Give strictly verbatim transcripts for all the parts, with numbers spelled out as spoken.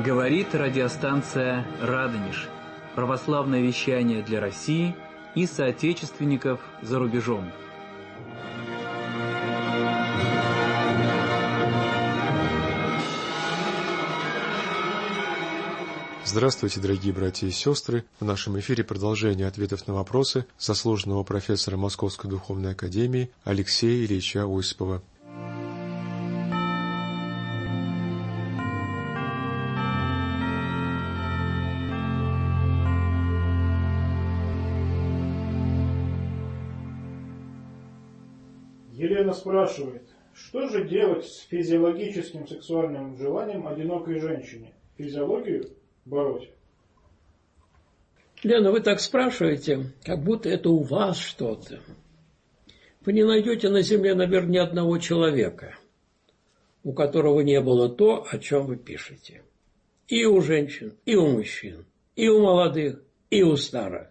Говорит радиостанция «Радонеж». Православное вещание для России и соотечественников за рубежом. Здравствуйте, дорогие братья и сестры! В нашем эфире продолжение ответов на вопросы заслуженного профессора Московской Духовной Академии Алексея Ильича Осипова. Елена спрашивает, что же делать с физиологическим сексуальным желанием одинокой женщине? Физиологию бороть? Лена, вы так спрашиваете, как будто это у вас что-то. Вы не найдете на земле, наверное, ни одного человека, у которого не было то, о чем вы пишете. И у женщин, и у мужчин, и у молодых, и у старых.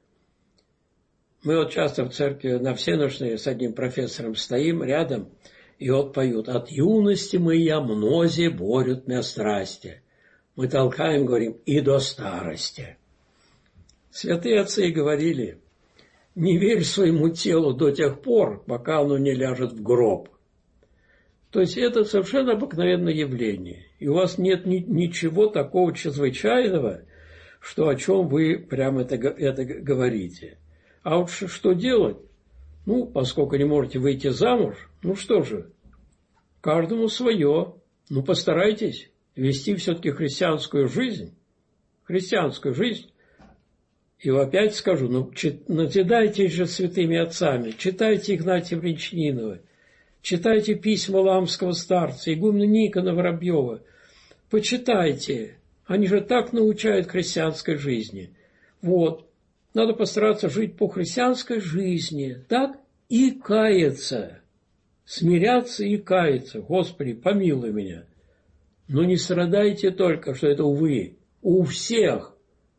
Мы вот часто в церкви на всенощной с одним профессором стоим рядом, и вот поют: «От юности моя мнози борют мя страсти». Мы толкаем, говорим, и до старости. Святые отцы говорили: не верь своему телу до тех пор, пока оно не ляжет в гроб. То есть это совершенно обыкновенное явление. И у вас нет ни, ничего такого чрезвычайного, что о чем вы прямо это, это говорите. А вот что делать? Ну, поскольку не можете выйти замуж, ну что же, каждому свое. Ну, постарайтесь вести все-таки христианскую жизнь. Христианскую жизнь. И опять скажу, ну, назидайтесь же святыми отцами, читайте Игнатия Бринчанинова, читайте письма Ламского старца, игумена Никона Воробьева. Почитайте. Они же так научают христианской жизни. Вот. Надо постараться жить по христианской жизни, так? И каяться. Смиряться и каяться. Господи, помилуй меня. Но не страдайте только, что это, увы, у всех.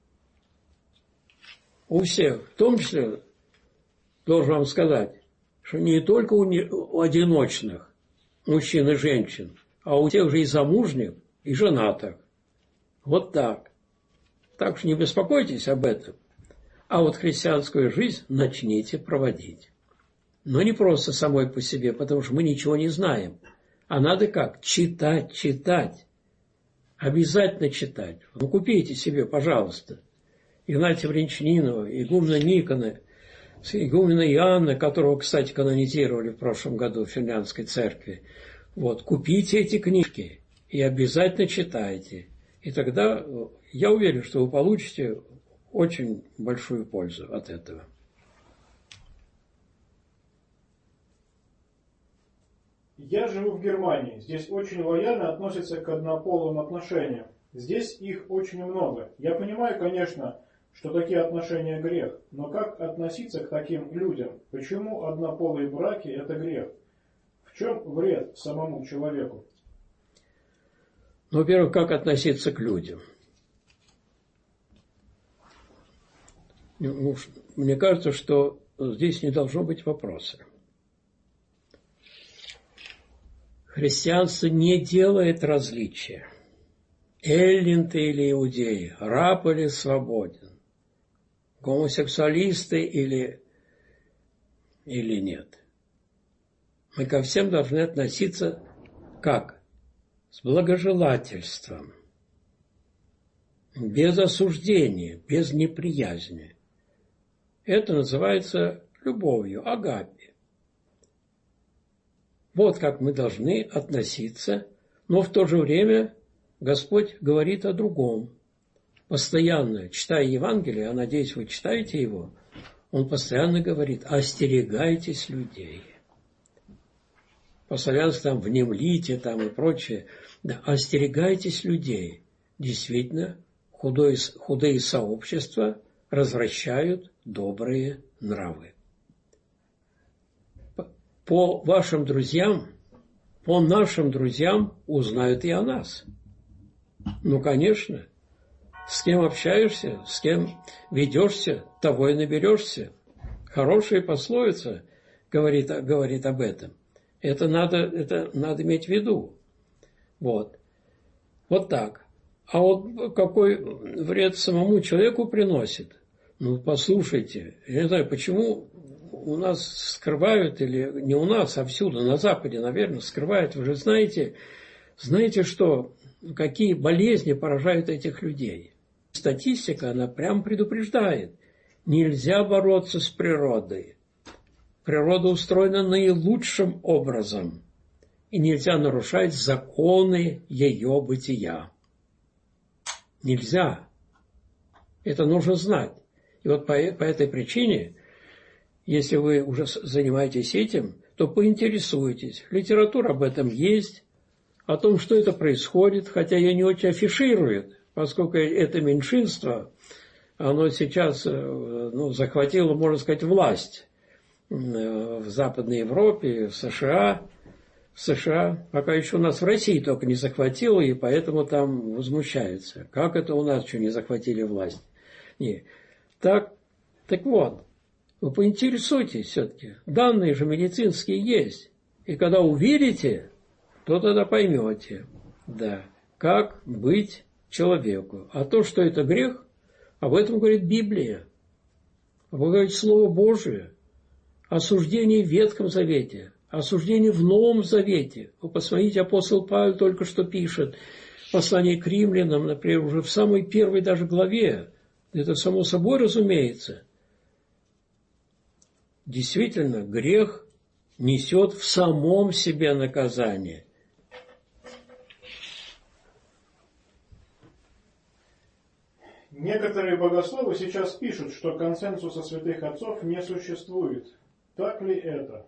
У всех. В том числе, должен вам сказать, что не только у, не, у одиночных мужчин и женщин, а у тех же и замужних, и женатых. Вот так. Так что не беспокойтесь об этом. А вот христианскую жизнь начните проводить. Но не просто самой по себе, потому что мы ничего не знаем. А надо как? Читать, читать. Обязательно читать. Ну, купите себе, пожалуйста, Игнатия Бринчанинова, игумена Никона, игумена Иоанна, которого, кстати, канонизировали в прошлом году в Финляндской церкви. Вот, купите эти книжки и обязательно читайте. И тогда я уверен, что вы получите очень большую пользу от этого. Я живу в Германии. Здесь очень лояльно относятся к однополым отношениям. Здесь их очень много. Я понимаю, конечно, что такие отношения грех. Но как относиться к таким людям? Почему однополые браки – это грех? В чем вред самому человеку? Ну, во-первых, как относиться к людям? Мне кажется, что здесь не должно быть вопроса. Христианство не делает различия. Эллин ты или иудей, раб или свободен, гомосексуалисты или, или нет. Мы ко всем должны относиться как? С благожелательством, без осуждения, без неприязни. Это называется любовью, агапе. Вот как мы должны относиться, но в то же время Господь говорит о другом. Постоянно, читая Евангелие, а надеюсь, вы читаете его, Он постоянно говорит: остерегайтесь людей. По-славянски там внемлите там и прочее. Да, остерегайтесь людей. Действительно, худое, худые сообщества развращают добрые нравы. По вашим друзьям, по нашим друзьям узнают и о нас. Ну, конечно, с кем общаешься, с кем ведешься, того и наберешься. Хорошая пословица говорит, говорит об этом. Это надо, это надо иметь в виду. Вот. Вот так. А вот какой вред самому человеку приносит? Ну, послушайте, я не знаю, почему у нас скрывают, или не у нас, а всюду, на Западе, наверное, скрывают. Вы же знаете, знаете, что, какие болезни поражают этих людей. Статистика, она прям предупреждает. Нельзя бороться с природой. Природа устроена наилучшим образом. И нельзя нарушать законы ее бытия. Нельзя. Это нужно знать. И вот по, по этой причине, если вы уже занимаетесь этим, то поинтересуйтесь. Литература об этом есть, о том, что это происходит, хотя ее не очень афиширует, поскольку это меньшинство, оно сейчас ну, захватило, можно сказать, власть в Западной Европе, в США. В США, пока еще у нас в России только не захватило, и поэтому там возмущаются. Как это у нас что не захватили власть? Не. Так, так вот, вы поинтересуйтесь все-таки. Данные же медицинские есть. И когда увидите, то тогда поймете, да, как быть человеку. А то, что это грех, об этом говорит Библия. Об этом говорит Слово Божие. Осуждение в Ветхом Завете. Осуждение в Новом Завете. Вы посмотрите, апостол Павел только что пишет послание к римлянам, например, уже в самой первой даже главе. Это само собой разумеется. Действительно, грех несет в самом себе наказание. Некоторые богословы сейчас пишут, что консенсуса святых отцов не существует. Так ли это?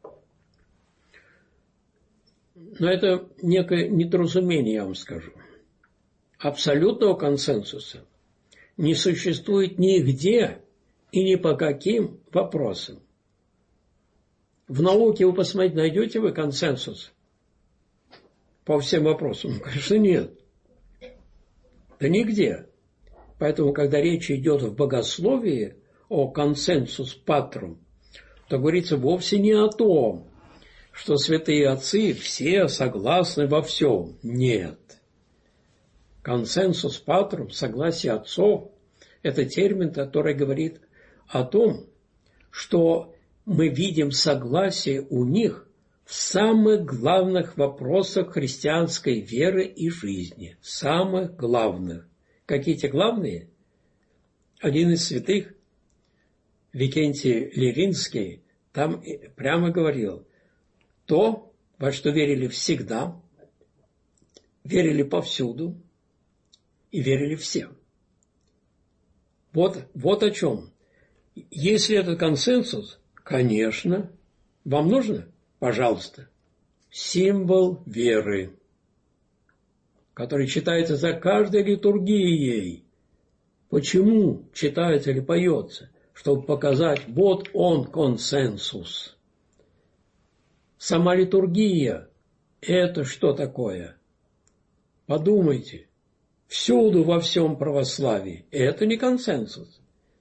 Но это некое недоразумение, я вам скажу. Абсолютного консенсуса не существует нигде и ни по каким вопросам. В науке вы посмотрите, найдете вы консенсус по всем вопросам? Ну, конечно, нет. Да нигде. Поэтому, когда речь идет в богословии о консенсус патрум, то говорится вовсе не о том, что святые отцы все согласны во всем. Нет. Консенсус патрум, согласие отцов, это термин, который говорит о том, что мы видим согласие у них в самых главных вопросах христианской веры и жизни. Самых главных. Какие те главные? Один из святых, Викентий Леринский, там прямо говорил, то, во что верили всегда, верили повсюду и верили все. Вот, вот о чем. Если это консенсус, конечно, вам нужно, пожалуйста, символ веры, который читается за каждой литургией. Почему читается или поется? Чтобы показать, вот он консенсус. Сама литургия – это что такое? Подумайте. Всюду во всем православии. Это не консенсус.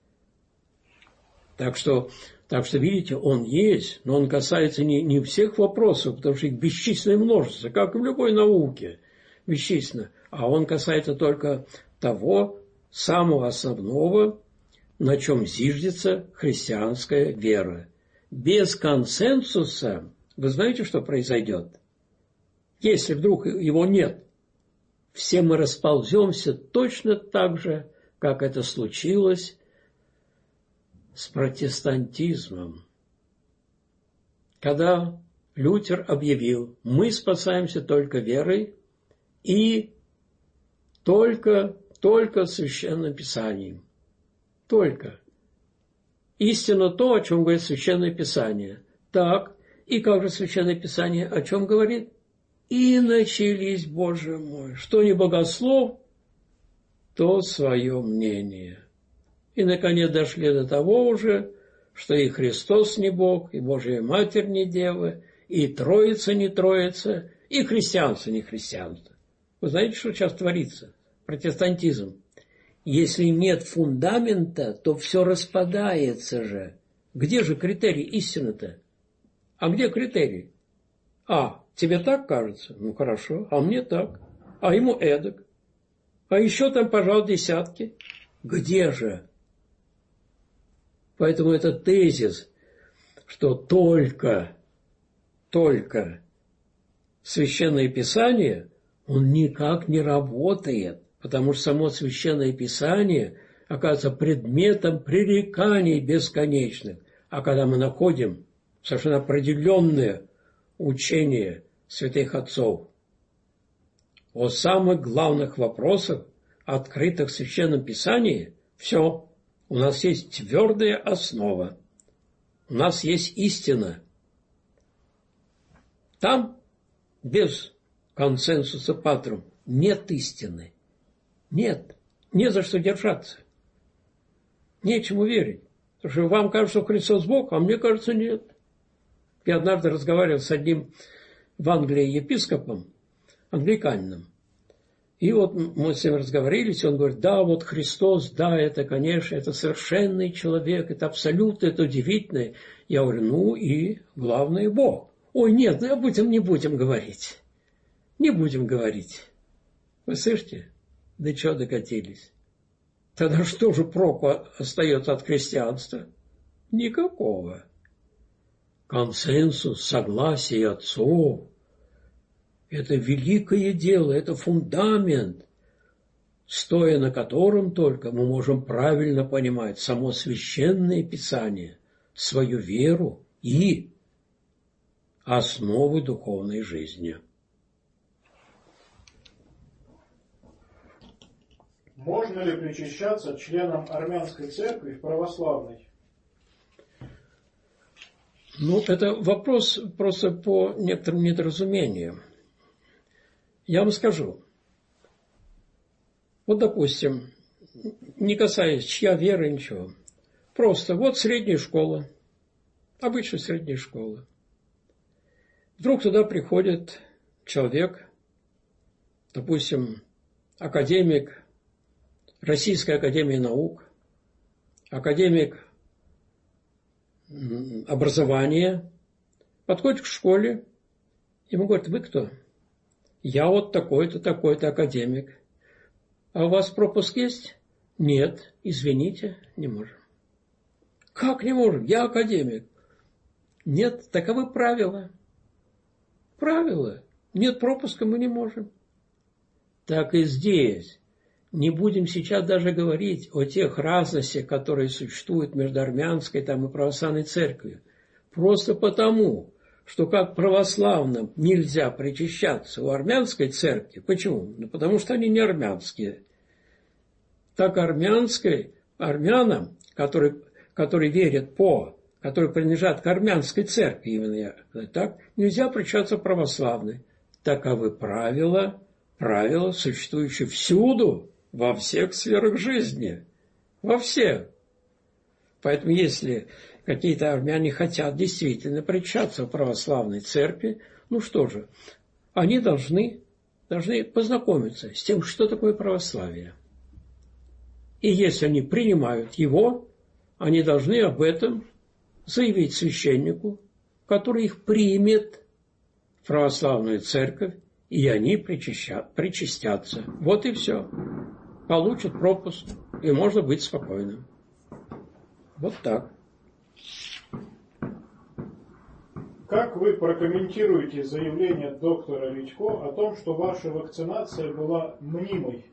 Так что, так что, видите, он есть, но он касается не, не всех вопросов, потому что их бесчисленное множество, как и в любой науке, бесчисленно. А он касается только того самого основного, на чем зиждется христианская вера. Без консенсуса, вы знаете, что произойдет? Если вдруг его нет, все мы располземся точно так же, как это случилось с протестантизмом. Когда Лютер объявил, мы спасаемся только верой и только, только Священным Писанием. Только. Истинно то, о чем говорит Священное Писание. Так, и как же Священное Писание о чем говорит? И начались, Боже мой, что не богослов, то свое мнение. И, наконец, дошли до того уже, что и Христос не Бог, и Божия Матерь не Дева, и Троица не Троица, и христианство не христианство. Вы знаете, что сейчас творится? Протестантизм. Если нет фундамента, то все распадается же. Где же критерий истины-то? А где критерий? А, тебе так кажется? Ну, хорошо. А мне так. А ему эдак. А еще там, пожалуй, десятки. Где же? Поэтому этот тезис, что только, только Священное Писание, он никак не работает, потому что само Священное Писание оказывается предметом пререканий бесконечных. А когда мы находим совершенно определенное учение святых отцов о самых главных вопросах, открытых в Священном Писании, все, у нас есть твердая основа, у нас есть истина. Там без консенсуса патрум нет истины. Нет. Не за что держаться. Нечему верить. Потому что вам кажется, что Христос Бог, а мне кажется, нет. Я однажды разговаривал с одним в Англии епископом, англиканином. И вот мы с ним разговорились, и он говорит, да, вот Христос, да, это, конечно, это совершенный человек, это абсолютно, это удивительное. Я говорю, ну и главное Бог. Ой, нет, ну об этом не будем говорить. Не будем говорить. Вы слышите? До чего докатились? Тогда что же проку остается от христианства? Никакого. Консенсус, согласие отцов – это великое дело, это фундамент, стоя на котором только мы можем правильно понимать само Священное Писание, свою веру и основы духовной жизни. Можно ли причащаться членам армянской церкви в православной? Ну, это вопрос просто по некоторым недоразумениям. Я вам скажу. Вот, допустим, не касаясь чья вера, ничего. Просто вот средняя школа, обычная средняя школа. Вдруг туда приходит человек, допустим, академик Российской академии наук, академик образования, подходит к школе, ему говорят, вы кто? Я вот такой-то, такой-то академик. А у вас пропуск есть? Нет, извините, не можем. Как не можем? Я академик. Нет, таковы правила. Правила. Нет пропуска, мы не можем. Так и здесь. Не будем сейчас даже говорить о тех разностях, которые существуют между армянской там, и православной церковью. Просто потому, что как православным нельзя причащаться у армянской церкви. Почему? Ну, потому что они не армянские. Так армянской, армянам, которые, которые верят по, которые принадлежат к армянской церкви, именно я, так, нельзя причащаться православной. Таковы правила, правила, существующие всюду, во всех сферах жизни. Во всех. Поэтому, если какие-то армяне хотят действительно причащаться в православной церкви, ну что же, они должны, должны познакомиться с тем, что такое православие. И если они принимают его, они должны об этом заявить священнику, который их примет в православную церковь, и они причастятся. Вот и все. Получат пропуск, и можно быть спокойным. Вот так. Как вы прокомментируете заявление доктора Витько о том, что ваша вакцинация была мнимой?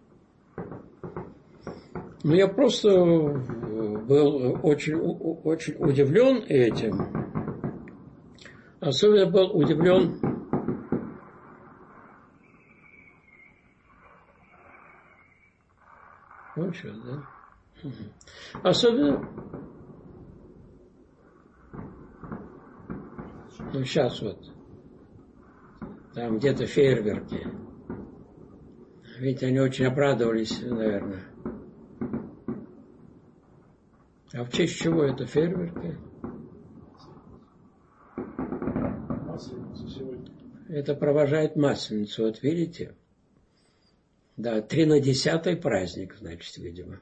Ну, я просто был очень, очень удивлен этим. Особенно был удивлен вот что, да? Особенно ну, сейчас вот там где-то фейерверки. Ведь они очень обрадовались, наверное. А в честь чего это фейерверки? Масленицу сегодня. Это провожает Масленицу, вот видите? Да, три на десятый праздник, значит, видимо.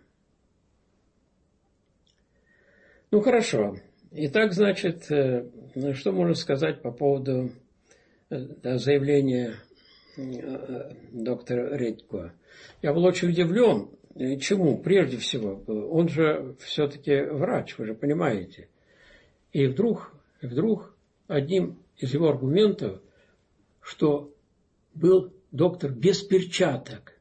Ну, хорошо. Итак, значит, что можно сказать по поводу заявления доктор Редько. Я был очень удивлен. Чему? Прежде всего, он же все-таки врач, вы же понимаете. И вдруг, вдруг одним из его аргументов, что был доктор без перчаток.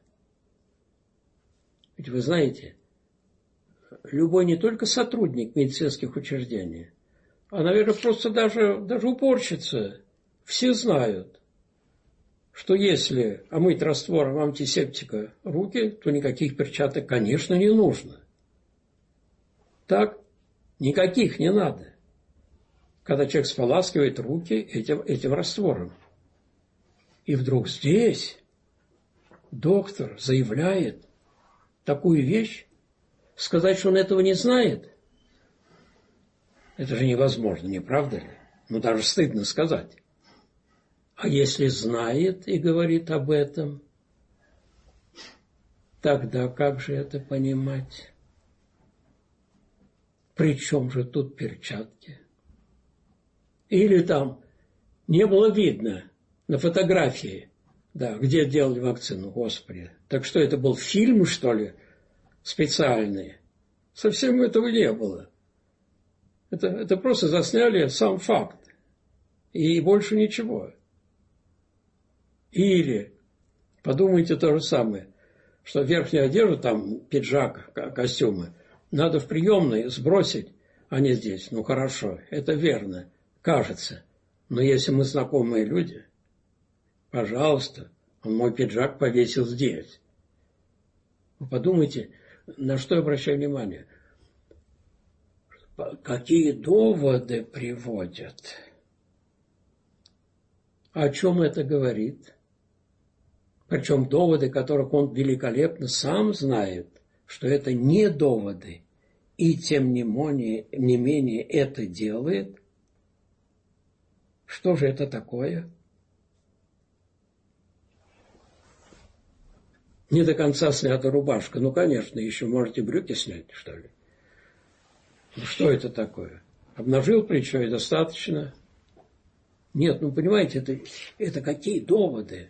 Ведь вы знаете, любой не только сотрудник медицинских учреждений, а, наверное, просто даже, даже уборщица, все знают, что если омыть раствором антисептика руки, то никаких перчаток, конечно, не нужно. Так, никаких не надо, когда человек споласкивает руки этим, этим раствором. И вдруг здесь доктор заявляет такую вещь, сказать, что он этого не знает, это же невозможно, не правда ли? Ну, даже стыдно сказать. А если знает и говорит об этом, тогда как же это понимать? При чем же тут перчатки? Или там не было видно на фотографии, да, где делали вакцину, Господи. Так что это был фильм, что ли, специальный? Совсем этого не было. Это, это просто засняли сам факт. И больше ничего. Или подумайте то же самое, что верхнюю одежду, там пиджак, костюмы, надо в приемной сбросить, а не здесь. Ну хорошо, это верно, кажется. Но если мы знакомые люди, пожалуйста, он мой пиджак повесил здесь. Вы подумайте, на что я обращаю внимание. Какие доводы приводят? О чем это говорит? Причем доводы, которых он великолепно сам знает, что это не доводы, и тем не менее, не менее это делает. Что же это такое? Не до конца снята рубашка. Ну, конечно, еще можете брюки снять, что ли. Ну, что это такое? Обнажил плечо и достаточно. Нет, ну, понимаете, это, это какие доводы?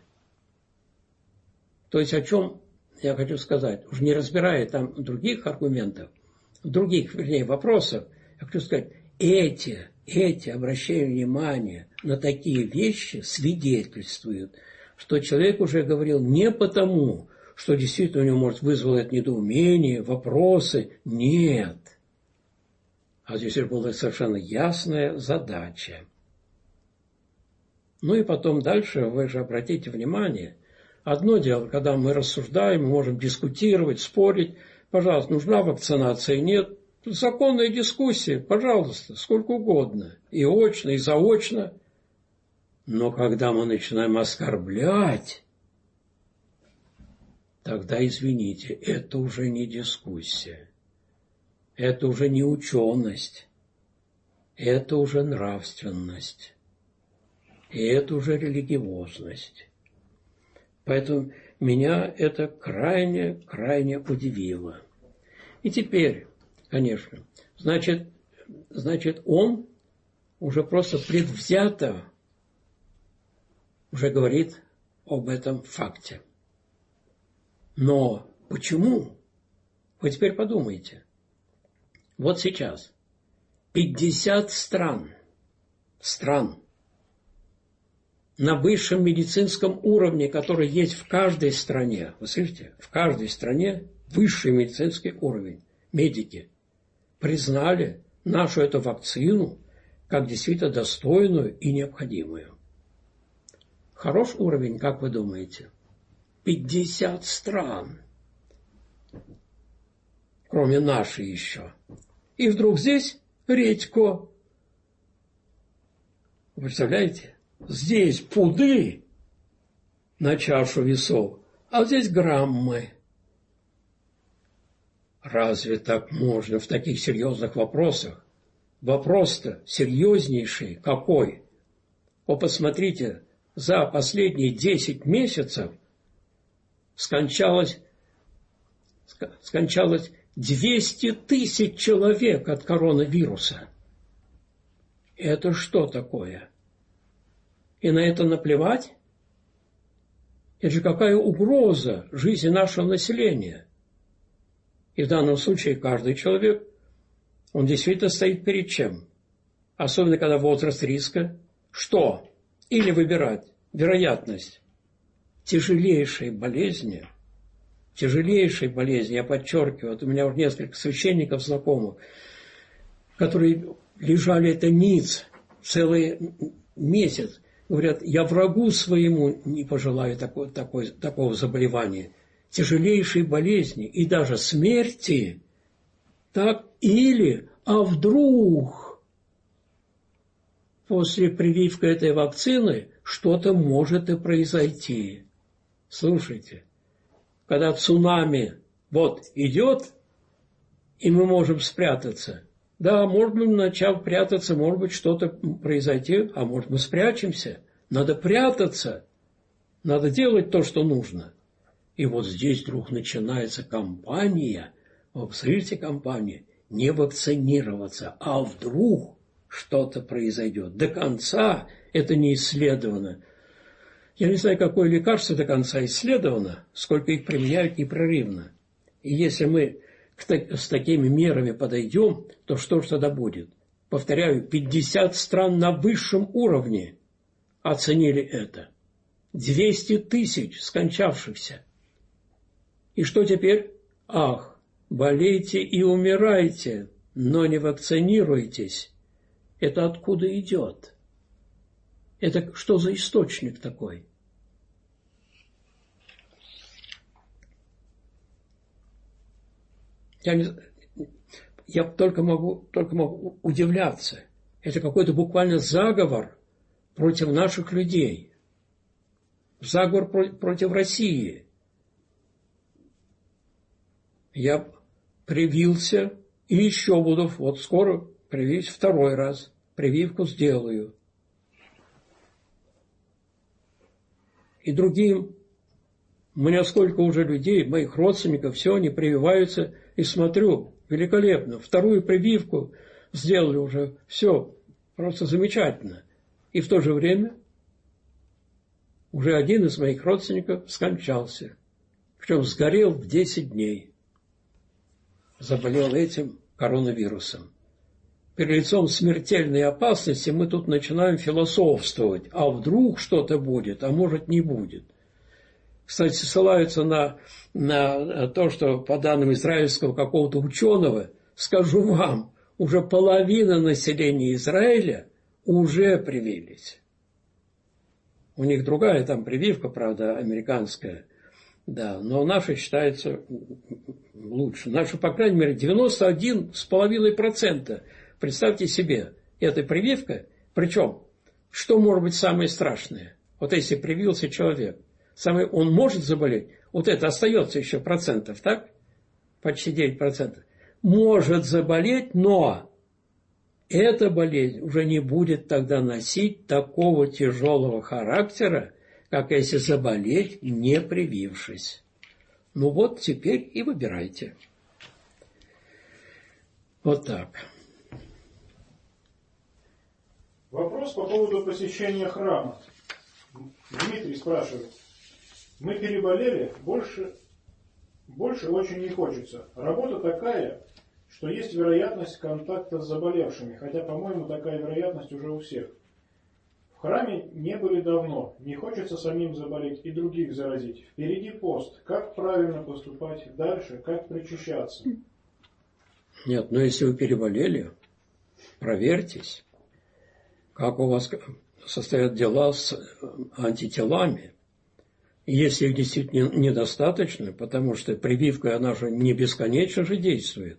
То есть о чем я хочу сказать? Уж не разбирая там других аргументов, других, вернее, вопросов, я хочу сказать, эти, эти, обращая внимание на такие вещи, свидетельствуют, что человек уже говорил не потому, что действительно у него, может, вызвало это недоумение, вопросы. Нет. А здесь уже была совершенно ясная задача. Ну и потом дальше, вы же обратите внимание, одно дело, когда мы рассуждаем, мы можем дискутировать, спорить, пожалуйста, нужна вакцинация, нет, законная дискуссия, пожалуйста, сколько угодно, и очно, и заочно. Но когда мы начинаем оскорблять, тогда, извините, это уже не дискуссия, это уже не ученость, это уже нравственность, и это уже религиозность. Поэтому меня это крайне, крайне удивило. И теперь, конечно, значит, значит, он уже просто предвзято уже говорит об этом факте. Но почему? Вы теперь подумайте. Вот сейчас пятьдесят стран, стран на высшем медицинском уровне, который есть в каждой стране, вы слышите, в каждой стране высший медицинский уровень, медики признали нашу эту вакцину как действительно достойную и необходимую. Хорош уровень, как вы думаете? пятьдесят стран, кроме нашей еще. И вдруг здесь Редько. Вы представляете? Здесь пуды на чашу весов, а здесь граммы. Разве так можно в таких серьезных вопросах? Вопрос-то серьезнейший какой? О, посмотрите, за последние десять месяцев скончалось, скончалось двести тысяч человек от коронавируса. Это что такое? И на это наплевать? Это же какая угроза жизни нашего населения. И в данном случае каждый человек, он действительно стоит перед чем? Особенно, когда возраст риска. Что? Или выбирать вероятность тяжелейшей болезни, тяжелейшей болезни, я подчеркиваю, вот у меня уже несколько священников знакомых, которые лежали это ниц целый месяц, говорят, я врагу своему не пожелаю такой, такой, такого заболевания, тяжелейшей болезни и даже смерти, так или, а вдруг после прививки этой вакцины что-то может и произойти. Слушайте, когда цунами вот идет, и мы можем спрятаться, да, может быть, начав прятаться, может быть, что-то произойти, а может, мы спрячемся. Надо прятаться, надо делать то, что нужно. И вот здесь вдруг начинается кампания, вот, смотрите, кампания, не вакцинироваться, а вдруг что-то произойдет. До конца это не исследовано. Я не знаю, какое лекарство до конца исследовано, сколько их применяют непрерывно. И если мы с такими мерами подойдем, то что же тогда будет? Повторяю, пятьдесят стран на высшем уровне оценили это. двести тысяч скончавшихся. И что теперь? Ах, болейте и умирайте, но не вакцинируйтесь. Это откуда идет? Это что за источник такой? Я, не, я только, могу, только могу удивляться. Это какой-то буквально заговор против наших людей. Заговор про, против России. Я привился и еще буду, вот скоро привить второй раз. Прививку сделаю. И другим. У меня сколько уже людей, моих родственников, все, они прививаются, и смотрю, великолепно. Вторую прививку сделали уже, все, просто замечательно. И в то же время уже один из моих родственников скончался. Причем сгорел в десять дней. Заболел этим коронавирусом. Перед лицом смертельной опасности мы тут начинаем философствовать. А вдруг что-то будет, а может не будет. Кстати, ссылаются на, на то, что по данным израильского какого-то ученого, скажу вам, уже половина населения Израиля уже привились. У них другая там прививка, правда, американская, да, но наша считается лучше. Наша, по крайней мере, девяносто один с половиной процента. Представьте себе, эта прививка, причем, что может быть самое страшное? Вот если привился человек, самый, он может заболеть, вот это остается еще процентов, так? Почти девять процентов. Может заболеть, но эта болезнь уже не будет тогда носить такого тяжелого характера, как если заболеть, не привившись. Ну вот теперь и выбирайте. Вот так. Вопрос по поводу посещения храма. Дмитрий спрашивает. Мы переболели, больше, больше очень не хочется. Работа такая, что есть вероятность контакта с заболевшими, хотя, по-моему, такая вероятность уже у всех. В храме не были давно, не хочется самим заболеть и других заразить. Впереди пост. Как правильно поступать дальше, как причащаться? Нет, но если вы переболели, проверьтесь, как у вас состоят дела с антителами. Если их действительно недостаточно, потому что прививка, она же не бесконечно же действует.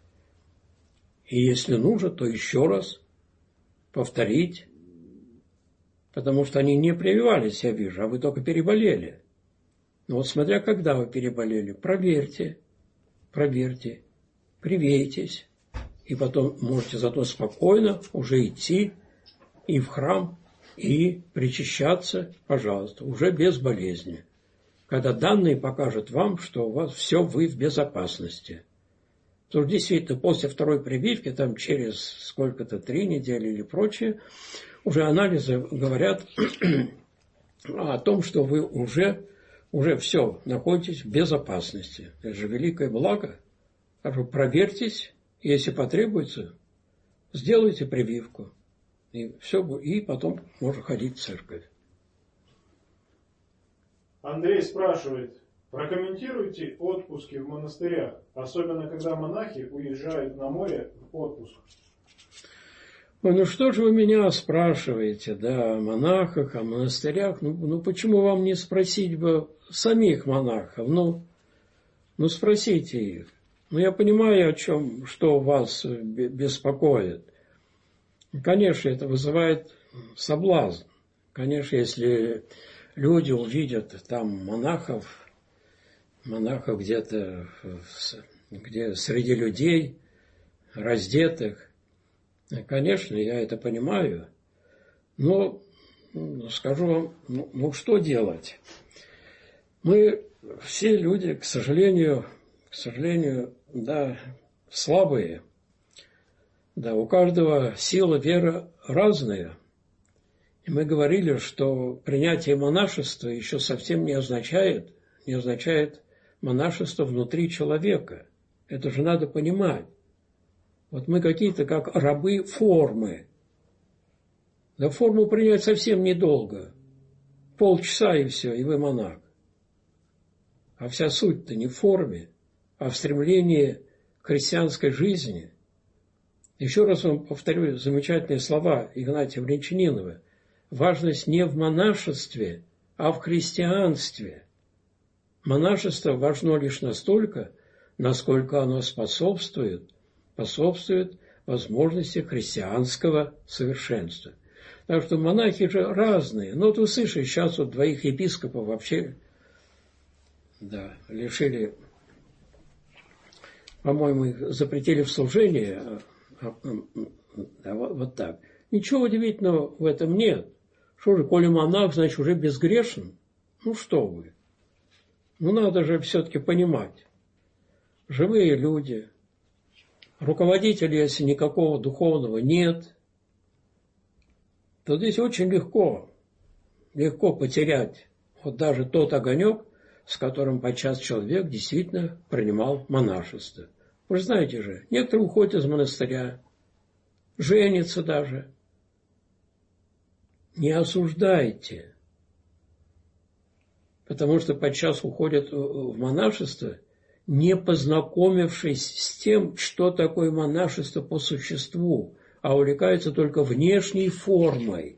И если нужно, то еще раз повторить, потому что они не прививались, я вижу, а вы только переболели. Но вот смотря когда вы переболели, проверьте, проверьте, привейтесь, и потом можете зато спокойно уже идти и в храм, и причащаться, пожалуйста, уже без болезни. Когда данные покажут вам, что у вас все, вы в безопасности. Потому что действительно после второй прививки, там через сколько-то, три недели или прочее, уже анализы говорят о том, что вы уже уже все, находитесь в безопасности. Это же великое благо. Так что проверьтесь, если потребуется, сделайте прививку. И все, и потом можно ходить в церковь. Андрей спрашивает, прокомментируйте отпуски в монастырях, особенно когда монахи уезжают на море в отпуск. Ой, ну что же вы меня спрашиваете, да, о монахах, о монастырях? Ну, ну почему вам не спросить бы самих монахов? Ну, ну спросите их. Ну я понимаю, о чем, что вас беспокоит. Конечно, это вызывает соблазн. Конечно, если люди увидят там монахов, монахов где-то, где среди людей, раздетых, конечно, я это понимаю, но скажу вам, ну, ну что делать? Мы все люди, к сожалению, к сожалению, да, слабые. Да, у каждого сила, вера разная. И мы говорили, что принятие монашества еще совсем не означает, не означает монашество внутри человека. Это же надо понимать. Вот мы какие-то как рабы формы. Да форму принять совсем недолго. Полчаса и все, и вы монах. А вся суть-то не в форме, а в стремлении к христианской жизни. Еще раз вам повторю замечательные слова Игнатия Брянчанинова. Важность не в монашестве, а в христианстве. Монашество важно лишь настолько, насколько оно способствует способствует возможности христианского совершенства. Так что монахи же разные. Но вот вы слышите, сейчас вот двоих епископов вообще да, лишили, по-моему, их запретили в служении. Да, вот, вот так. Ничего удивительного в этом нет. Что же, коли монах, значит, уже безгрешен? Ну что вы. Ну надо же все-таки понимать. Живые люди. Руководителя, если никакого духовного нет, то здесь очень легко, легко потерять вот даже тот огонек, с которым подчас человек действительно принимал монашество. Вы же знаете же, некоторые уходят из монастыря, женятся даже. Не осуждайте, потому что подчас уходят в монашество, не познакомившись с тем, что такое монашество по существу, а увлекаются только внешней формой.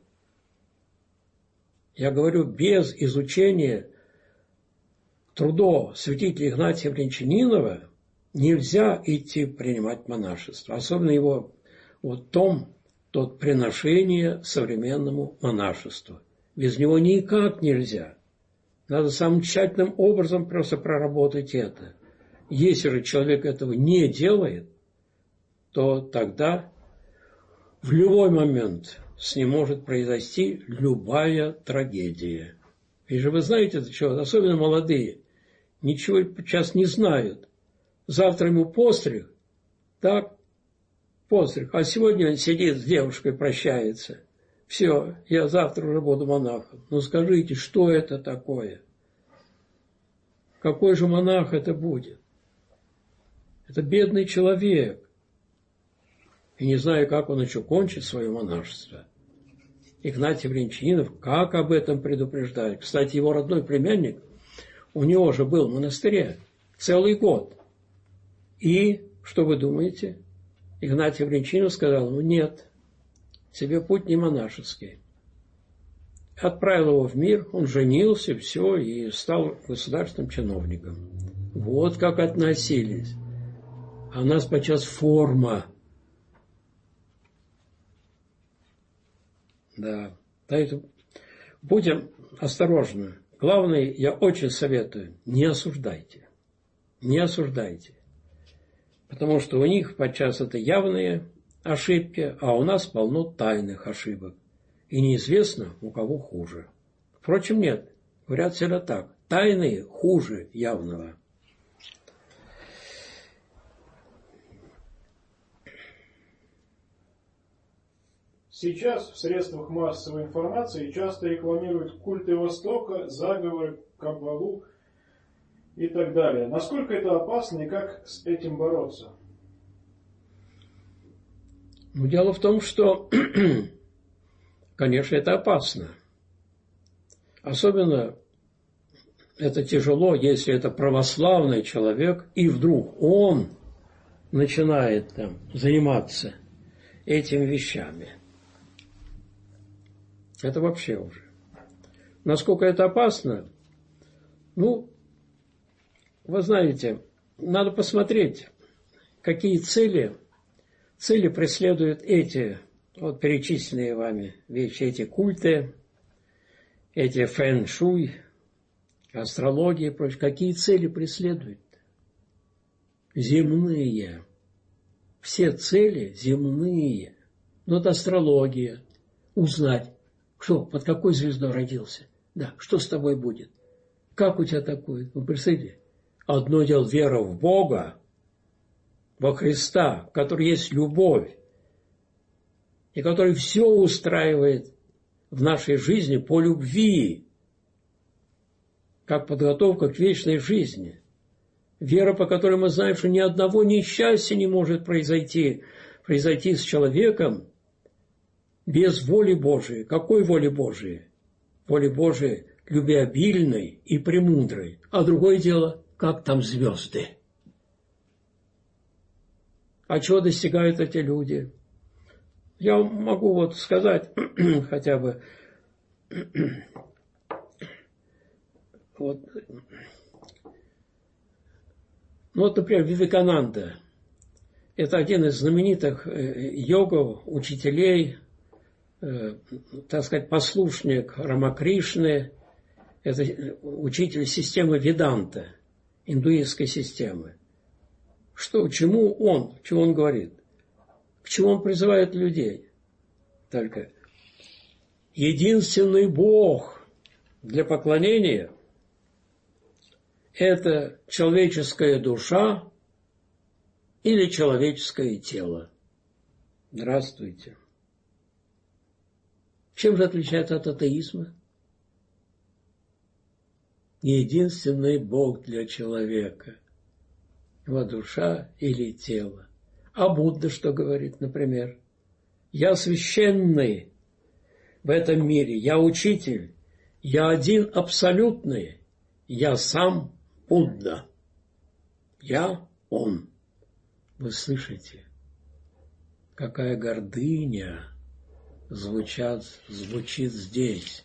Я говорю, без изучения трудов святителя Игнатия Брянчанинова нельзя идти принимать монашество. Особенно его вот том, тот приношение современному монашеству. Без него никак нельзя. Надо самым тщательным образом просто проработать это. Если же человек этого не делает, то тогда в любой момент с ним может произойти любая трагедия. И же вы знаете, это что, особенно молодые, ничего сейчас не знают. Завтра ему постриг, так, постриг, а сегодня он сидит с девушкой, прощается. Все, я завтра уже буду монахом. Ну скажите, что это такое? Какой же монах это будет? Это бедный человек. И не знаю, как он еще кончит свое монашество. Игнатий Брянчанинов как об этом предупреждает. Кстати, его родной племянник, у него же был в монастыре целый год. И, что вы думаете? Игнатий Брянчанинов сказал, ну нет, тебе путь не монашеский. Отправил его в мир, он женился, все, и стал государственным чиновником. Вот как относились. А у нас подчас форма. Да. Поэтому будем осторожны. Главное, я очень советую, не осуждайте. Не осуждайте. Потому что у них подчас это явные ошибки, а у нас полно тайных ошибок. И неизвестно, у кого хуже. Впрочем, нет. Говорят всегда так. Тайные хуже явного. Сейчас в средствах массовой информации часто рекламируют культы Востока, заговоры, каббалу и так далее. Насколько это опасно и как с этим бороться? Ну, дело в том, что, конечно, это опасно. Особенно это тяжело, если это православный человек, и вдруг он начинает там заниматься этими вещами. Это вообще уже. Насколько это опасно? Ну, вы знаете, надо посмотреть, какие цели, цели преследуют эти, вот перечисленные вами вещи, эти культы, эти фэн-шуй, астрология и прочее. Какие цели преследуют? Земные. Все цели земные. Ну, вот астрология. Узнать, что, под какой звездой родился. Да, что с тобой будет. Как у тебя такое? Вы представляете? Одно дело вера в Бога, во Христа, в котором есть любовь, и который все устраивает в нашей жизни по любви, как подготовка к вечной жизни. Вера, по которой мы знаем, что ни одного несчастья не может произойти, произойти с человеком без воли Божией. Какой воли Божией? Воли Божией любвеобильной и премудрой. А другое дело, как там звезды. А чего достигают эти люди? Я могу вот сказать хотя бы, вот, ну вот, например, Вивекананда. Это один из знаменитых йогов, учителей, э, так сказать, послушник Рамакришны. Это учитель системы Веданта, индуистской системы. Что, чему он, чего он говорит? К чему он призывает людей? Только единственный Бог для поклонения – это человеческая душа или человеческое тело. Здравствуйте. Чем же отличается от атеизма? Единственный Бог для человека – его душа или тело. А Будда что говорит, например? Я священный в этом мире, я учитель, я один абсолютный, я сам Будда. Я Он. Вы слышите, какая гордыня звучат, звучит здесь.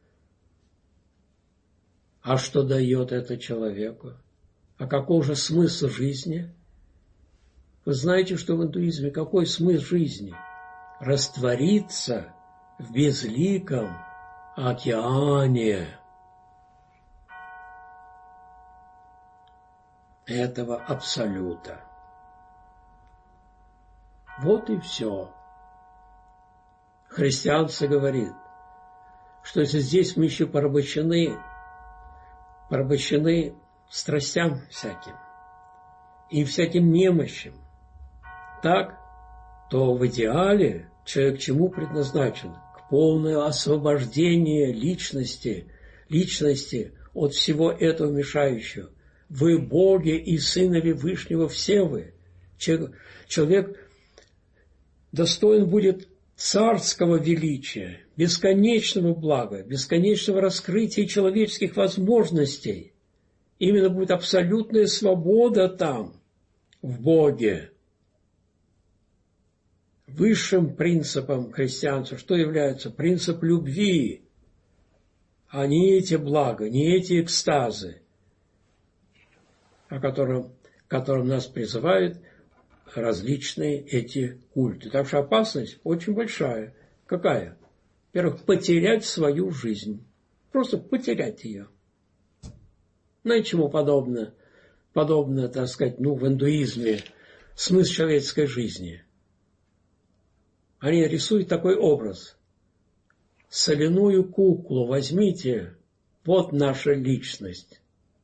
А что дает это человеку? А какой же смысл жизни? Вы знаете, что в индуизме какой смысл жизни? Раствориться в безликом океане этого абсолюта. Вот и все. Христианство говорит, что если здесь мы еще порабощены, порабощены страстям всяким и всяким немощам, так, то в идеале человек к чему предназначен? К полному освобождению личности, личности от всего этого мешающего. Вы боги и сынове Вышнего все вы. Человек достоин будет царского величия, бесконечного блага, бесконечного раскрытия человеческих возможностей. Именно будет абсолютная свобода там, в Боге. Высшим принципом христианства что является? Принцип любви, а не эти блага, не эти экстазы, о котором, которым нас призывают различные эти культы. Так что опасность очень большая. Какая? Во-первых, потерять свою жизнь. Просто потерять ее. Знаете, чему подобно? Подобно, так сказать, ну, в индуизме смысл человеческой жизни. Они рисуют такой образ. Соляную куклу возьмите, вот наша личность,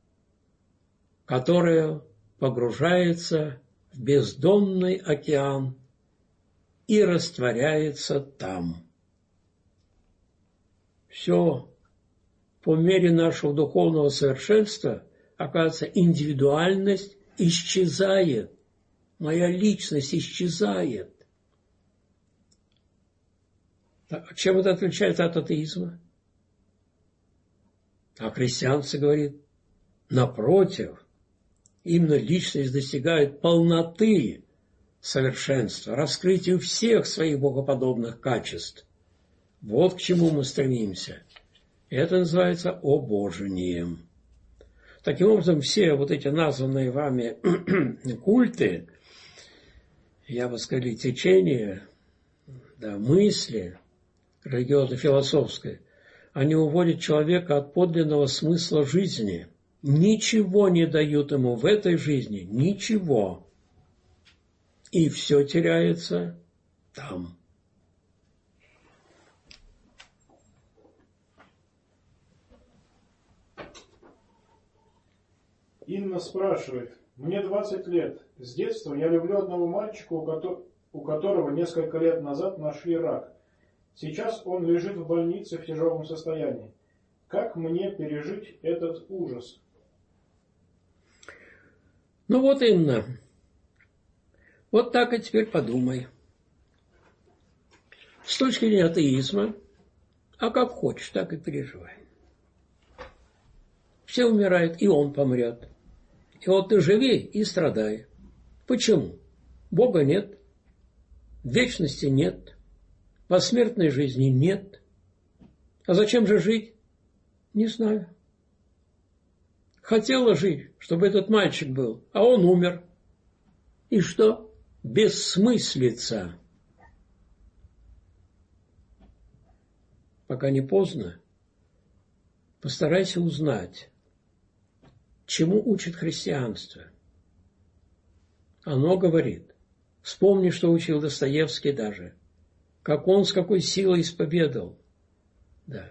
которая погружается в бездонный океан и растворяется там. Все. по мере нашего духовного совершенства, оказывается, индивидуальность исчезает. Моя личность исчезает. Чем это отличается от атеизма? А христианство говорит, напротив, именно личность достигает полноты совершенства, раскрытию всех своих богоподобных качеств. Вот к чему мы стремимся. Это называется обожением. Таким образом, все вот эти названные вами культы, я бы сказал, течения, да, мысли религиозно-философской, они уводят человека от подлинного смысла жизни. Ничего не дают ему в этой жизни, ничего. И все теряется там. Инна спрашивает. Мне двадцать лет. С детства я люблю одного мальчика, у которого несколько лет назад нашли рак. Сейчас он лежит в больнице в тяжелом состоянии. Как мне пережить этот ужас? Ну вот, Инна, вот так и теперь подумай. С точки зрения атеизма, а как хочешь, так и переживай. Все умирают, и он помрет. И вот ты живи и страдай. Почему? Бога нет, вечности нет, посмертной жизни нет. А зачем же жить? Не знаю. Хотела жить, чтобы этот мальчик был, а он умер. И что? Бессмыслица. Пока не поздно, постарайся узнать, чему учит христианство. Оно говорит, вспомни, что учил Достоевский даже, как он с какой силой исповедовал. Да.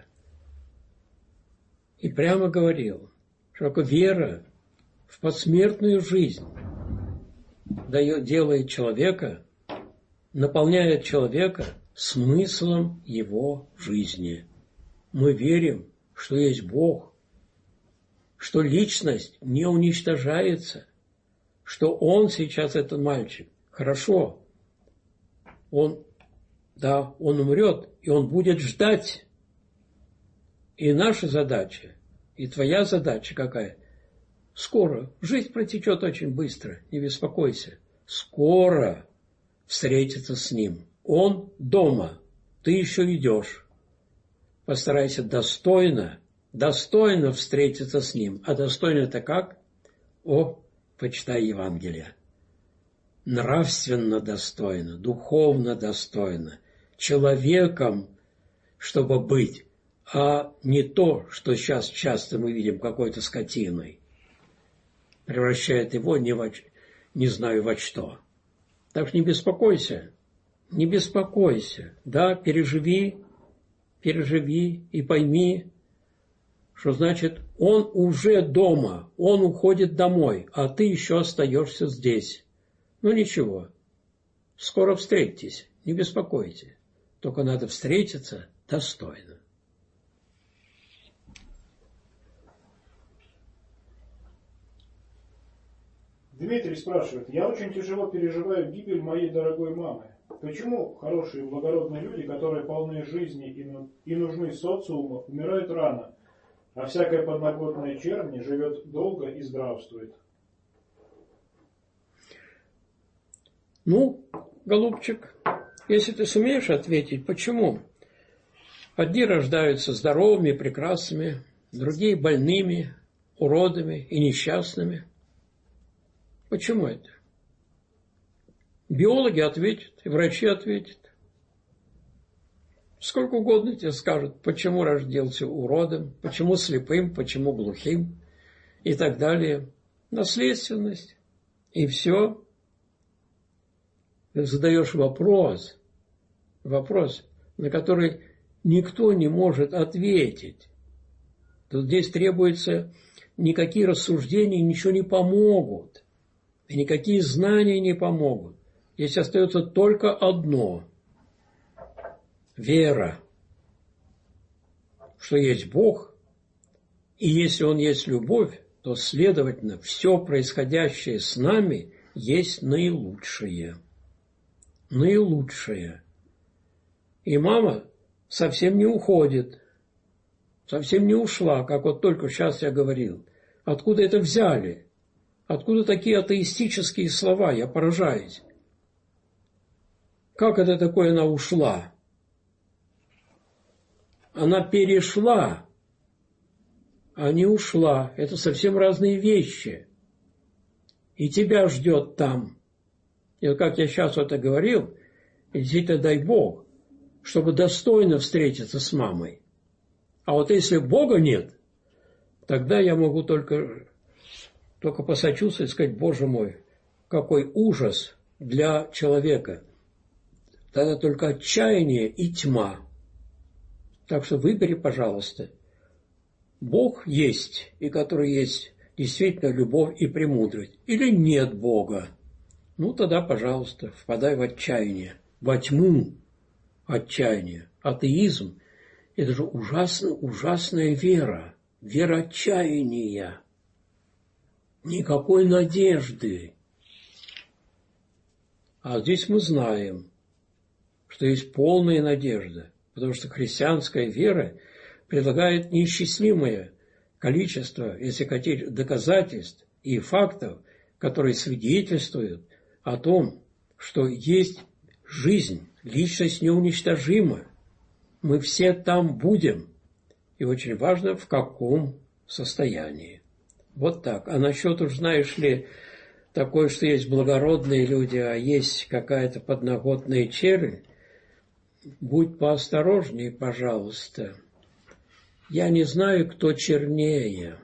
И прямо говорил, что вера в посмертную жизнь дает, делает человека, наполняет человека смыслом его жизни. Мы верим, что есть Бог, что личность не уничтожается, что он сейчас, этот мальчик, хорошо, он, да, он умрет, и он будет ждать. И наша задача, и твоя задача какая? Скоро, жизнь протечет очень быстро, не беспокойся, скоро встретиться с ним. Он дома, ты еще идешь. Постарайся достойно, достойно встретиться с ним. А достойно это как? О, почитай Евангелие. Нравственно достойно, духовно достойно. Человеком, чтобы быть, а не то, что сейчас часто мы видим какой-то скотиной. Превращает его не, во, не знаю во что. Так что не беспокойся, не беспокойся. Да, переживи, переживи и пойми, что значит, он уже дома, он уходит домой, а ты еще остаешься здесь. Ну ничего, скоро встретитесь, не беспокойте. Только надо встретиться достойно. Дмитрий спрашивает. Я очень тяжело переживаю гибель моей дорогой мамы. Почему хорошие благородные люди, которые полны жизни и нужны социуму, умирают рано, а всякая подноготная чернь живет долго и здравствует? Ну, голубчик, если ты сумеешь ответить, почему? Одни рождаются здоровыми, прекрасными, другие больными, уродами и несчастными. Почему это? Биологи ответят, и врачи ответят. Сколько угодно тебе скажут, почему родился уродом, почему слепым, почему глухим и так далее. Наследственность. И все. Ты задаешь вопрос, вопрос, на который никто не может ответить. Тут здесь требуется, никакие рассуждения ничего не помогут. И никакие знания не помогут. Здесь остается только одно. Вера, что есть Бог, И если Он есть любовь, то, следовательно, все происходящее с нами есть наилучшее. Наилучшее. И мама совсем не уходит, совсем не ушла, как вот только сейчас я говорил. Откуда это взяли? Откуда такие атеистические слова? Я поражаюсь. Как это такое она ушла? Она перешла, а не ушла. Это совсем разные вещи. И тебя ждет там. И вот как я сейчас это говорил, действительно дай Бог, чтобы достойно встретиться с мамой. А вот если Бога нет, тогда я могу только, только посочувствовать и сказать: Боже мой, какой ужас для человека. Тогда только отчаяние и тьма. Так что выбери, пожалуйста. Бог есть, и который есть действительно любовь и премудрость. Или нет Бога. Ну, тогда, пожалуйста, впадай в отчаяние, во тьму отчаяния. Атеизм – это же ужасно, ужасная вера, вера отчаяния. Никакой надежды. А здесь мы знаем, что есть полная надежда, потому что христианская вера предлагает неисчислимое количество, если хотите, доказательств и фактов, которые свидетельствуют о том, что есть жизнь, личность неуничтожима. Мы все там будем. И очень важно, в каком состоянии. Вот так. А насчет, уж знаешь ли, такое, что есть благородные люди, а есть какая-то подноготная чернь, будь поосторожнее, пожалуйста. Я не знаю, кто чернее.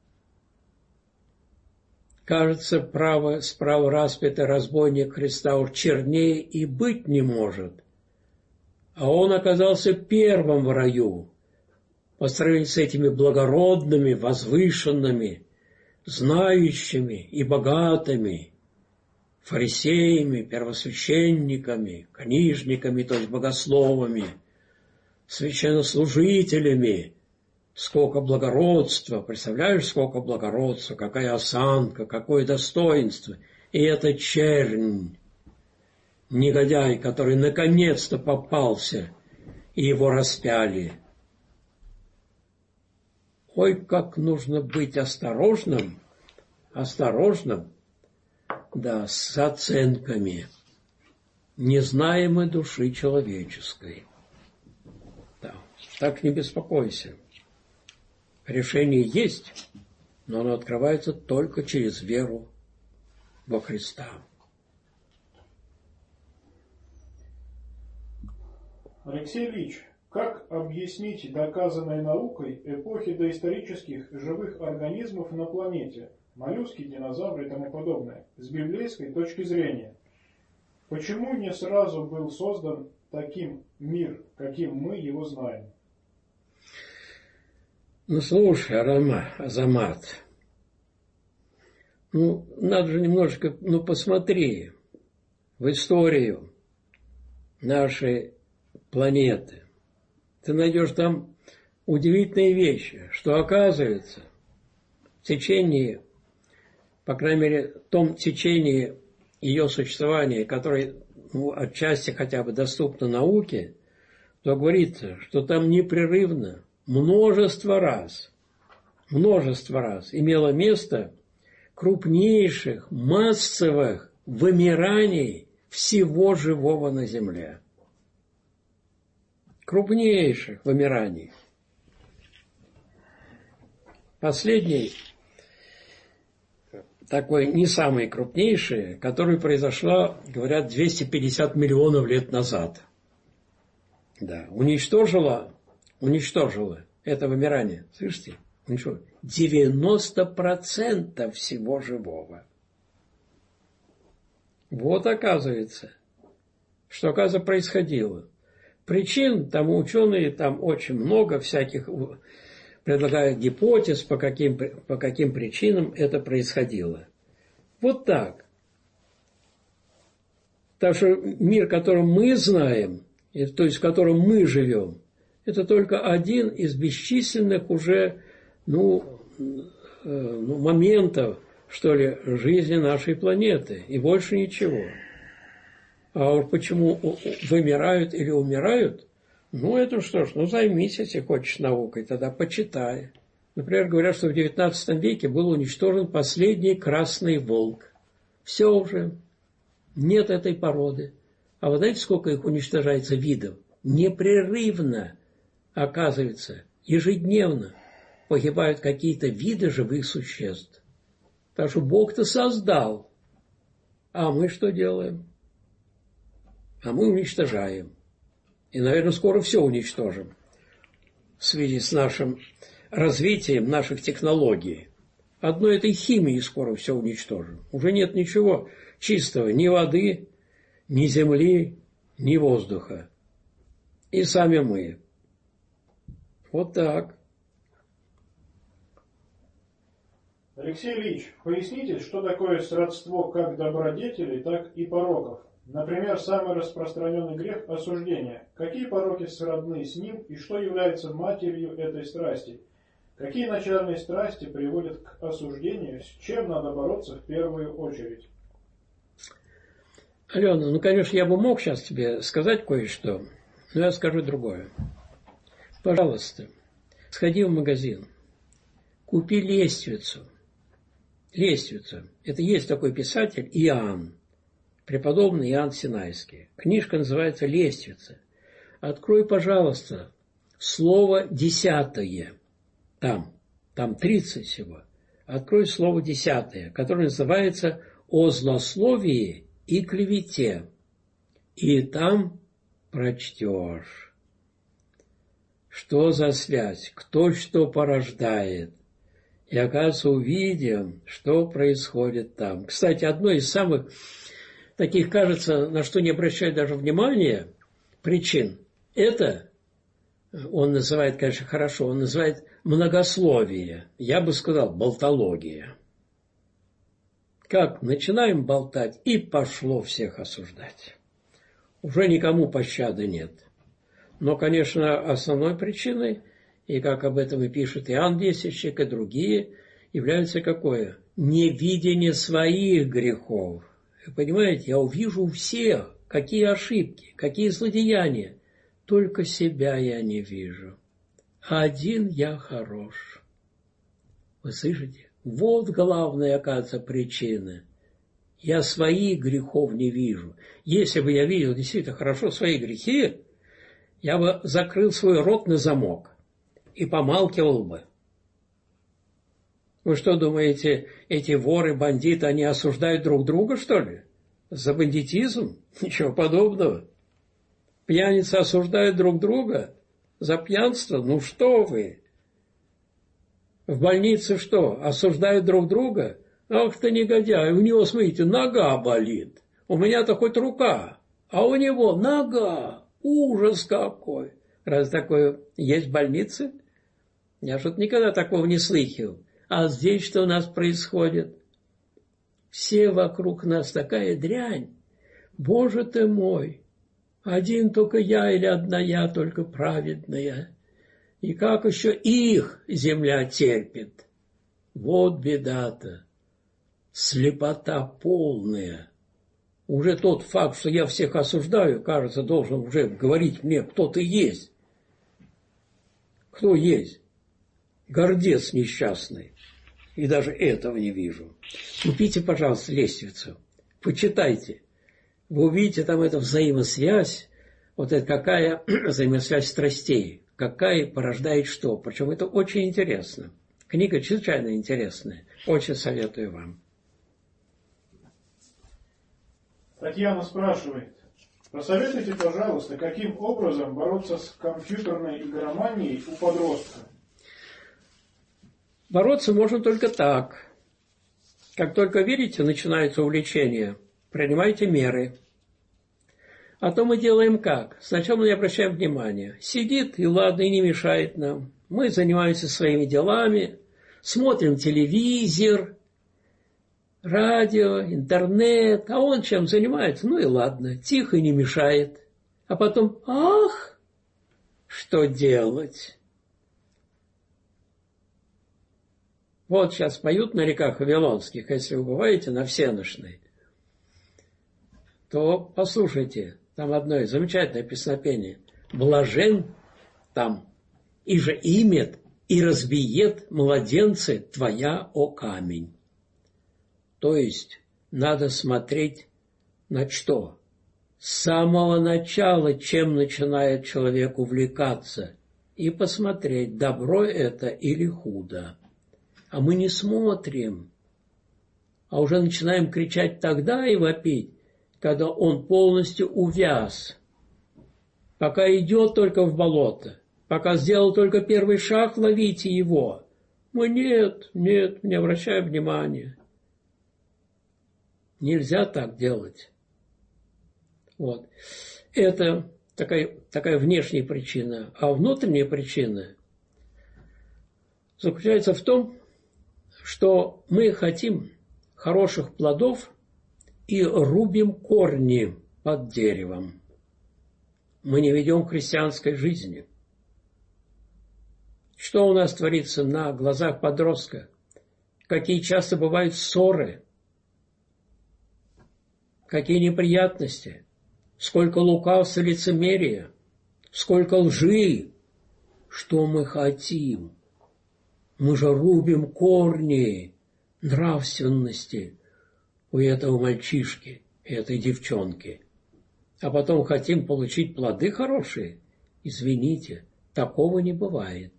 Кажется, право, справа распятый разбойник Христа уж чернее и быть не может. А он оказался первым в раю, по сравнению с этими благородными, возвышенными, знающими и богатыми фарисеями, первосвященниками, книжниками, то есть богословами, священнослужителями. Сколько благородства, представляешь, сколько благородства, какая осанка, какое достоинство. И это чернь, негодяй, который наконец-то попался, и его распяли. Ой, как нужно быть осторожным, осторожным, да, с оценками. Не знаем мы души человеческой. Да, так не беспокойся. Решение есть, но оно открывается только через веру во Христа. Алексей Ильич, как объяснить доказанной наукой эпохи доисторических живых организмов на планете, моллюски, динозавры и тому подобное, с библейской точки зрения? Почему не сразу был создан таким мир, каким мы его знаем? Ну, слушай, Арама, Азамат, ну, надо же немножко, ну, посмотри в историю нашей планеты. Ты найдешь там удивительные вещи, что оказывается в течение, по крайней мере, в том течении ее существования, которое, ну, отчасти хотя бы доступно науке, то говорится, что там непрерывно множество раз, множество раз имело место крупнейших, массовых вымираний всего живого на Земле. Крупнейших вымираний. Последний, такой не самый крупнейший, который произошло, говорят, двести пятьдесят миллионов лет назад. Да, уничтожило Уничтожило это вымирание. Слышите? Уничтожило. девяносто процентов всего живого. Вот оказывается, что, оказывается, происходило. Причин, там ученые, там очень много всяких предлагают гипотез, по каким, по каким причинам это происходило. Вот так. Так что мир, который мы знаем, то есть в котором мы живем, это только один из бесчисленных уже ну, ну, моментов, что ли, жизни нашей планеты. И больше ничего. А уж почему вымирают или умирают, ну, это что ж, ну, займись, если хочешь, наукой, тогда почитай. Например, говорят, что в девятнадцатом веке был уничтожен последний красный волк. Все уже, нет этой породы. А вы знаете, сколько их уничтожается видов? Непрерывно, оказывается, ежедневно погибают какие-то виды живых существ. Так что Бог-то создал. А мы что делаем? А мы уничтожаем. И, наверное, скоро все уничтожим в связи с нашим развитием наших технологий. Одной этой химии скоро все уничтожим. Уже нет ничего чистого, ни воды, ни земли, ни воздуха. И сами мы. Вот так. Алексей Ильич, поясните, что такое сродство как добродетелей, так и пороков? Например, самый распространенный грех – осуждение. Какие пороки сродны с ним и что является матерью этой страсти? Какие начальные страсти приводят к осуждению, с чем надо бороться в первую очередь? Алена, ну, конечно, я бы мог сейчас тебе сказать кое-что, но я скажу другое. Пожалуйста, сходи в магазин, купи лестницу. Лестница. Это есть такой писатель Иоанн, преподобный Иоанн Синайский. Книжка называется «Лестница». Открой, пожалуйста, слово «десятое». Там, там тридцать всего. Открой слово «десятое», которое называется «О злословии и клевете». И там прочтешь, что за связь, кто что порождает. И, оказывается, увидим, что происходит там. Кстати, одно из самых таких, кажется, на что не обращают даже внимания, причин, это, он называет, конечно, хорошо, он называет многословие. Я бы сказал, болтология. Как начинаем болтать, и пошло всех осуждать. Уже никому пощады нет. Но, конечно, основной причиной, и как об этом и пишет Иоанн Десятщик, и другие, является какое? Невидение своих грехов. Вы понимаете, я увижу у всех, какие ошибки, какие злодеяния. Только себя я не вижу. Один я хорош. Вы слышите? Вот главная, оказывается, причина. Я своих грехов не вижу. Если бы я видел действительно хорошо свои грехи, я бы закрыл свой рот на замок и помалкивал бы. Вы что думаете, эти воры, бандиты, они осуждают друг друга, что ли? За бандитизм? Ничего подобного. Пьяницы осуждают друг друга за пьянство? Ну что вы? В больнице что, осуждают друг друга? Ах ты негодяй, у него, смотрите, нога болит. У меня-то хоть рука, а у него нога. Ужас какой. Раз такое есть в больнице? Я что-то никогда такого не слыхивал. А здесь что у нас происходит? Все вокруг нас такая дрянь. Боже ты мой! Один только я или одна я только праведная. И как еще их земля терпит? Вот беда-то. Слепота полная. Уже тот факт, что я всех осуждаю, кажется, должен уже говорить мне, кто ты есть. Кто есть? Гордец несчастный. И даже этого не вижу. Купите, пожалуйста, лестницу. Почитайте. Вы увидите там эту взаимосвязь. Вот это какая взаимосвязь страстей. Какая порождает что. Причем это очень интересно. Книга чрезвычайно интересная. Очень советую вам. Татьяна спрашивает. Посоветуйте, пожалуйста, каким образом бороться с компьютерной игроманией у подростка? Бороться можно только так. Как только, видите, начинается увлечение, принимайте меры. А то мы делаем как? Сначала мы не обращаем внимания. Сидит, и ладно, и не мешает нам. Мы занимаемся своими делами, смотрим телевизор, радио, интернет. А он чем занимается? Ну и ладно, тихо и не мешает. А потом, ах, что делать? Вот сейчас поют на реках Вавилонских, если вы бываете на Всеношной, то послушайте, там одно замечательное песнопение. «Блажен там, и же имет, и разбиет младенцы твоя, о камень». То есть надо смотреть на что? С самого начала, чем начинает человек увлекаться, и посмотреть, добро это или худо. А мы не смотрим, а уже начинаем кричать тогда и вопить, когда он полностью увяз. Пока идет только в болото, пока сделал только первый шаг, ловите его. Мы нет, нет, не обращаем внимания. Нельзя так делать. Вот. Это такая, такая внешняя причина. А внутренняя причина заключается в том, что мы хотим хороших плодов и рубим корни под деревом. Мы не ведем христианской жизни. Что у нас творится на глазах подростка? Какие часто бывают ссоры? Какие неприятности? Сколько лукавства, лицемерия? Сколько лжи? Что мы хотим? Мы же рубим корни нравственности у этого мальчишки, этой девчонки. А потом хотим получить плоды хорошие? Извините, такого не бывает.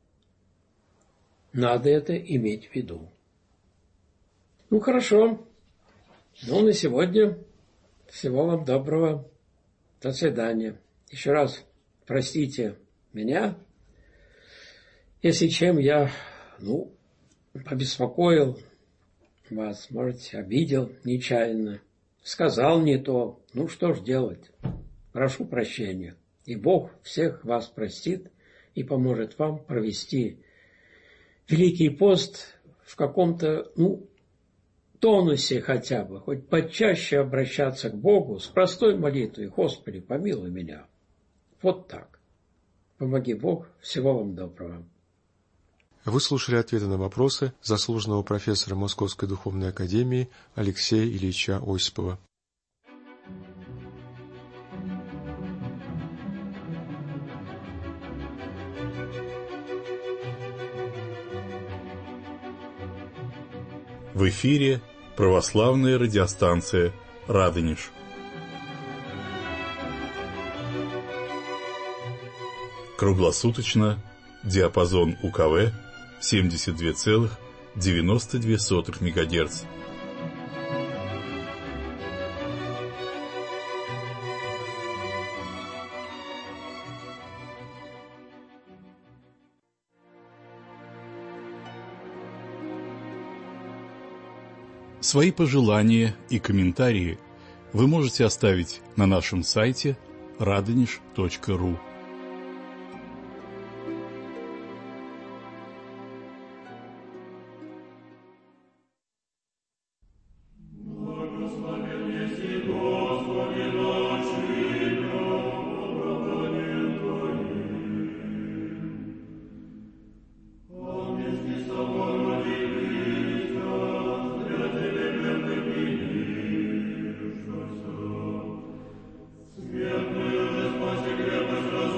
Надо это иметь в виду. Ну, хорошо. Ну, на сегодня всего вам доброго. До свидания. Еще раз простите меня, если чем я, ну, побеспокоил вас, может, обидел нечаянно, сказал не то. Ну, что ж делать? Прошу прощения. И Бог всех вас простит и поможет вам провести Великий пост в каком-то, ну, тонусе хотя бы, хоть почаще обращаться к Богу с простой молитвой: «Господи, помилуй меня». Вот так. Помоги Бог. Всего вам доброго. Вы слушали ответы на вопросы заслуженного профессора Московской Духовной Академии Алексея Ильича Осипова. В эфире православная радиостанция «Радонеж». Круглосуточно диапазон УКВ семьдесят два целых девяносто две сотых мегагерц. Свои пожелания и комментарии вы можете оставить на нашем сайте радонеж точка ру. Смертную же спаси крепость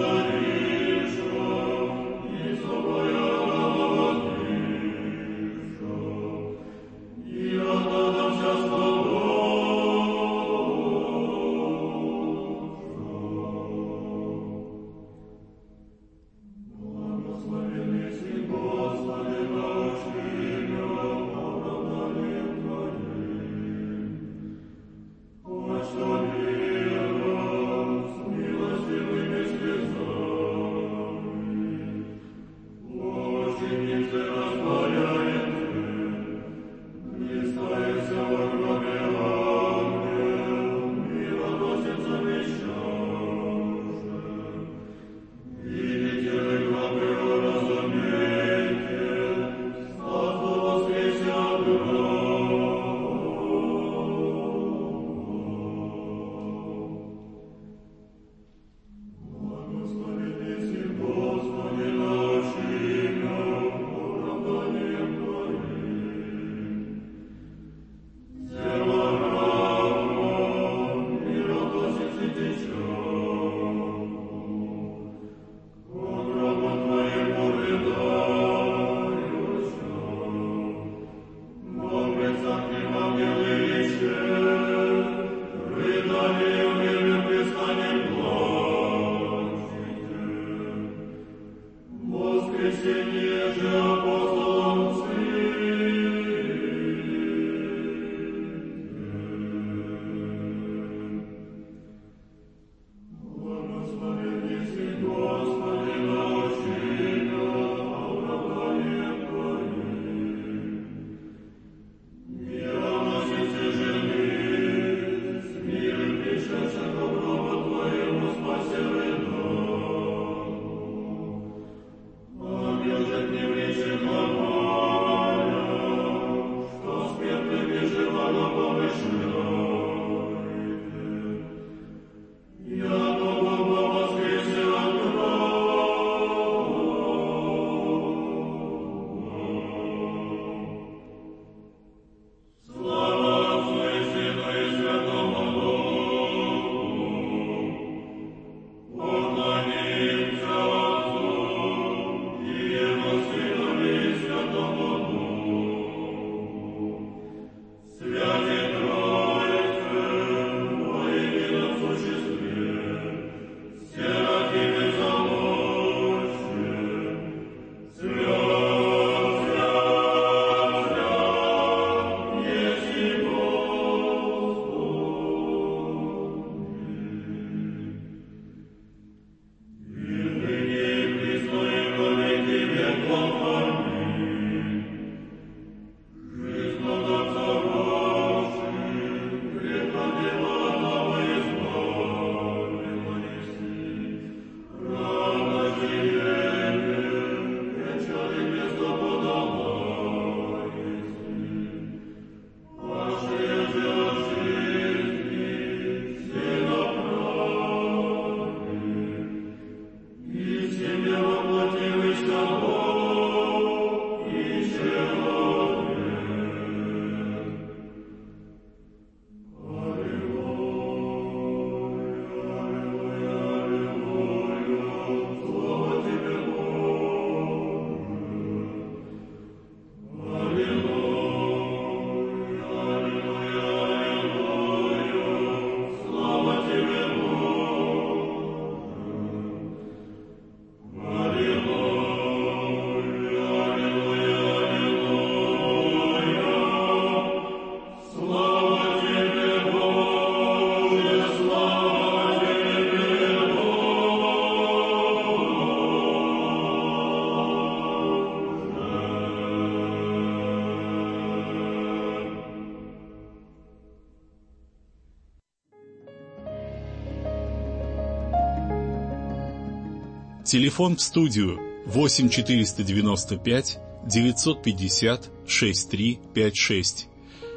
Телефон в студию восемь четыреста девяносто пять девятьсот пятьдесят шестьдесят три пятьдесят шесть.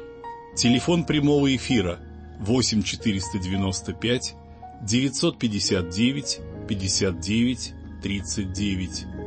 Телефон прямого эфира восемь четыреста девяносто пять девятьсот пятьдесят девять пятьдесят девять тридцать девять.